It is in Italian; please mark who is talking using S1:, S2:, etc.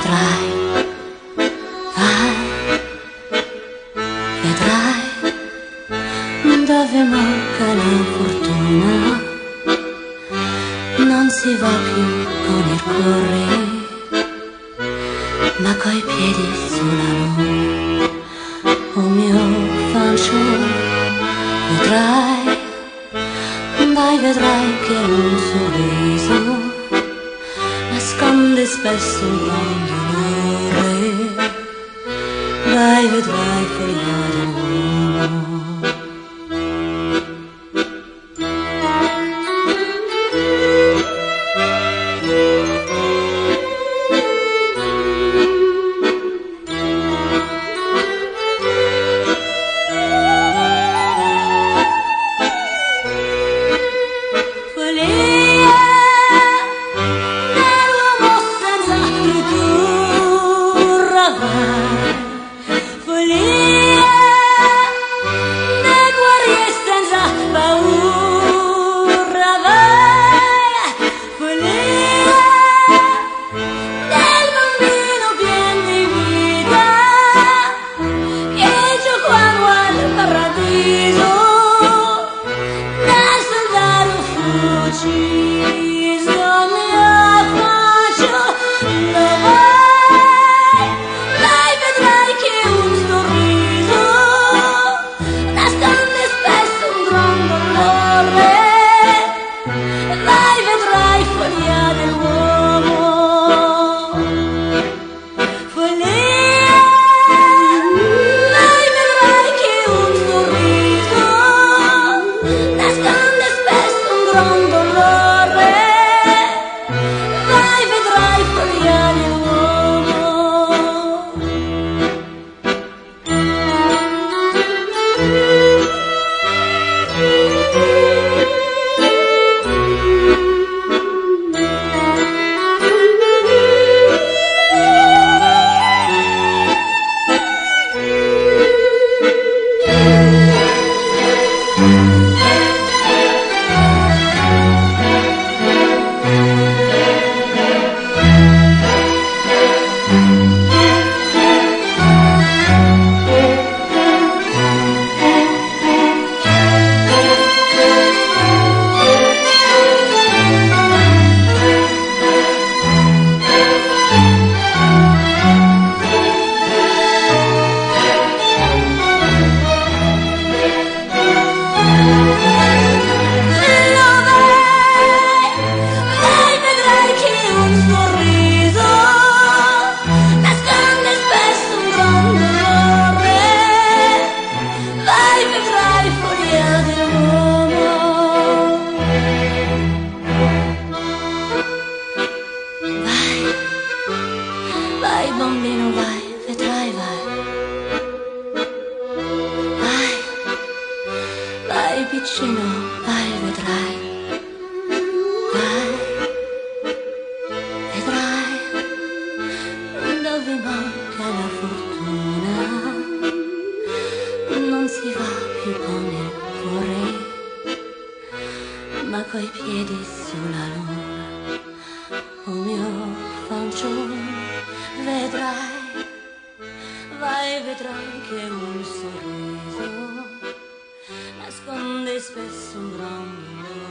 S1: vedrai, vai, vedrai, dove manca la fortuna non si va più con il cuore, ma coi piedi sulla luna. Oh mio fanciullo, vedrai, dai vedrai che un sorriso nasconde spesso un gran dolore. Dai vedrai figlia dell'uomo. Vai bambino vai, vedrai vai. Vai, vai piccino, vai vedrai. Vai, vedrai, dove manca la fortuna non si va più con il cuore, ma coi piedi sulla luna. Oh mio fanciullo, vedrai, vai vedrai che un sorriso nasconde spesso un gran dolore.